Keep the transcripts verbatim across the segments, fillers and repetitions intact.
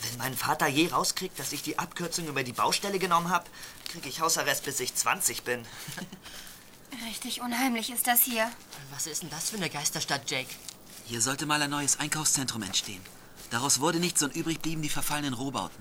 Wenn mein Vater je rauskriegt, dass ich die Abkürzung über die Baustelle genommen habe, kriege ich Hausarrest, bis ich zwanzig bin. Richtig unheimlich ist das hier. Was ist denn das für eine Geisterstadt, Jake? Hier sollte mal ein neues Einkaufszentrum entstehen. Daraus wurde nichts und übrig blieben die verfallenen Rohbauten.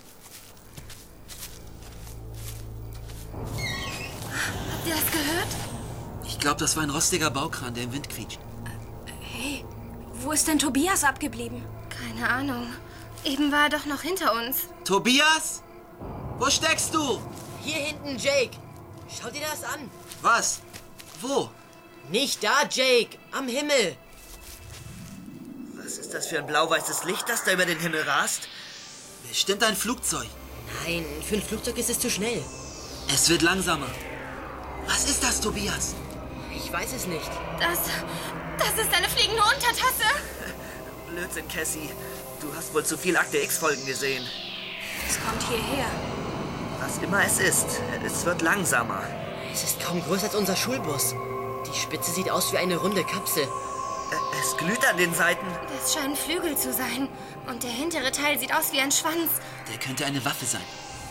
Habt ihr das gehört? Ich glaube, das war ein rostiger Baukran, der im Wind quietscht. Hey, wo ist denn Tobias abgeblieben? Keine Ahnung. Eben war er doch noch hinter uns. Tobias? Wo steckst du? Hier hinten, Jake. Schau dir das an. Was? Wo? Nicht da, Jake. Am Himmel. Was ist das für ein blau-weißes Licht, das da über den Himmel rast? Bestimmt ein Flugzeug. Nein, für ein Flugzeug ist es zu schnell. Es wird langsamer. Was ist das, Tobias? Ich weiß es nicht. Das... das ist eine fliegende Untertasse. Blödsinn, Cassie. Du hast wohl zu viel Akte X-Folgen gesehen. Es kommt hierher. Was immer es ist, es wird langsamer. Es ist kaum größer als unser Schulbus. Die Spitze sieht aus wie eine runde Kapsel. Ä- Es glüht an den Seiten. Das scheinen Flügel zu sein. Und der hintere Teil sieht aus wie ein Schwanz. Der könnte eine Waffe sein.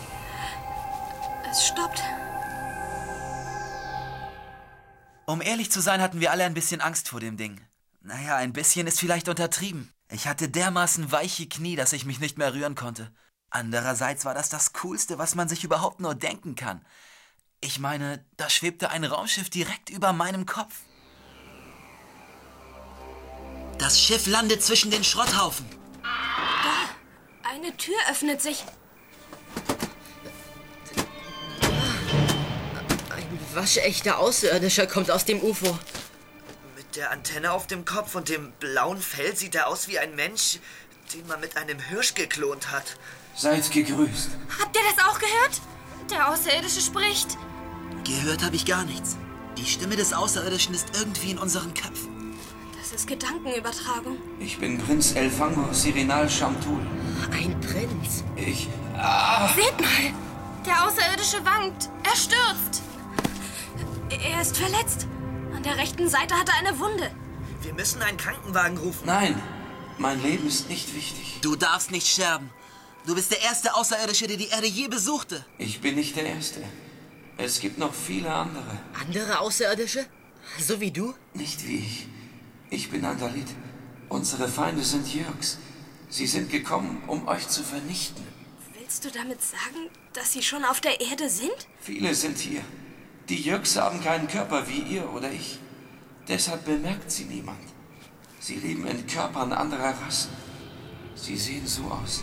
Es stoppt. Um ehrlich zu sein, hatten wir alle ein bisschen Angst vor dem Ding. Naja, ein bisschen ist vielleicht untertrieben. Ich hatte dermaßen weiche Knie, dass ich mich nicht mehr rühren konnte. Andererseits war das das Coolste, was man sich überhaupt nur denken kann. Ich meine, da schwebte ein Raumschiff direkt über meinem Kopf. Das Schiff landet zwischen den Schrotthaufen. Da, eine Tür öffnet sich. Ein waschechter Außerirdischer kommt aus dem U F O. Mit der Antenne auf dem Kopf und dem blauen Fell sieht er aus wie ein Mensch, den man mit einem Hirsch geklont hat. Seid gegrüßt. Habt ihr das auch gehört? Der Außerirdische spricht. Gehört habe ich gar nichts. Die Stimme des Außerirdischen ist irgendwie in unseren Köpfen. Das ist Gedankenübertragung. Ich bin Prinz Elfangor Sirinal Shamtul. Ein Prinz. Ich... Ah! Seht mal! Der Außerirdische wankt. Er stürzt. Er ist verletzt. An der rechten Seite hat er eine Wunde. Wir müssen einen Krankenwagen rufen. Nein, mein Leben ist nicht wichtig. Du darfst nicht sterben. Du bist der erste Außerirdische, der die Erde je besuchte. Ich bin nicht der Erste. Es gibt noch viele andere. Andere Außerirdische? So wie du? Nicht wie ich. Ich bin Andalit. Unsere Feinde sind Jürgs. Sie sind gekommen, um euch zu vernichten. Willst du damit sagen, dass sie schon auf der Erde sind? Viele sind hier. Die Jürgs haben keinen Körper wie ihr oder ich. Deshalb bemerkt sie niemand. Sie leben in Körpern anderer Rassen. Sie sehen so aus.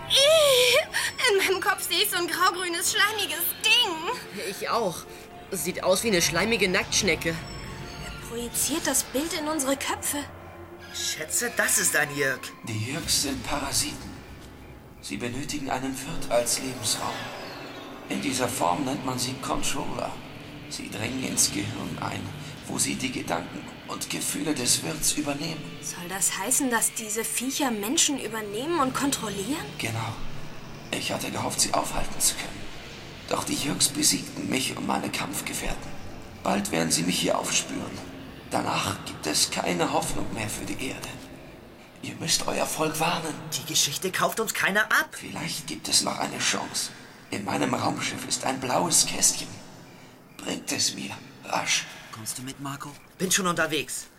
Ih, in meinem Kopf sehe ich so ein graugrünes, schleimiges Ding. Ich auch. Sieht aus wie eine schleimige Nacktschnecke. Er projiziert das Bild in unsere Köpfe. Schätze, das ist ein Jörg. Die Jürgs sind Parasiten. Sie benötigen einen Wirt als Lebensraum. In dieser Form nennt man sie Controller. Sie dringen ins Gehirn ein, wo sie die Gedanken und Gefühle des Wirts übernehmen. Soll das heißen, dass diese Viecher Menschen übernehmen und kontrollieren? Genau. Ich hatte gehofft, sie aufhalten zu können. Doch die Jürgs besiegten mich und meine Kampfgefährten. Bald werden sie mich hier aufspüren. Danach gibt es keine Hoffnung mehr für die Erde. Ihr müsst euer Volk warnen. Die Geschichte kauft uns keiner ab. Vielleicht gibt es noch eine Chance. In meinem Raumschiff ist ein blaues Kästchen. Bringt es mir, rasch. Kommst du mit, Marco? Bin schon unterwegs.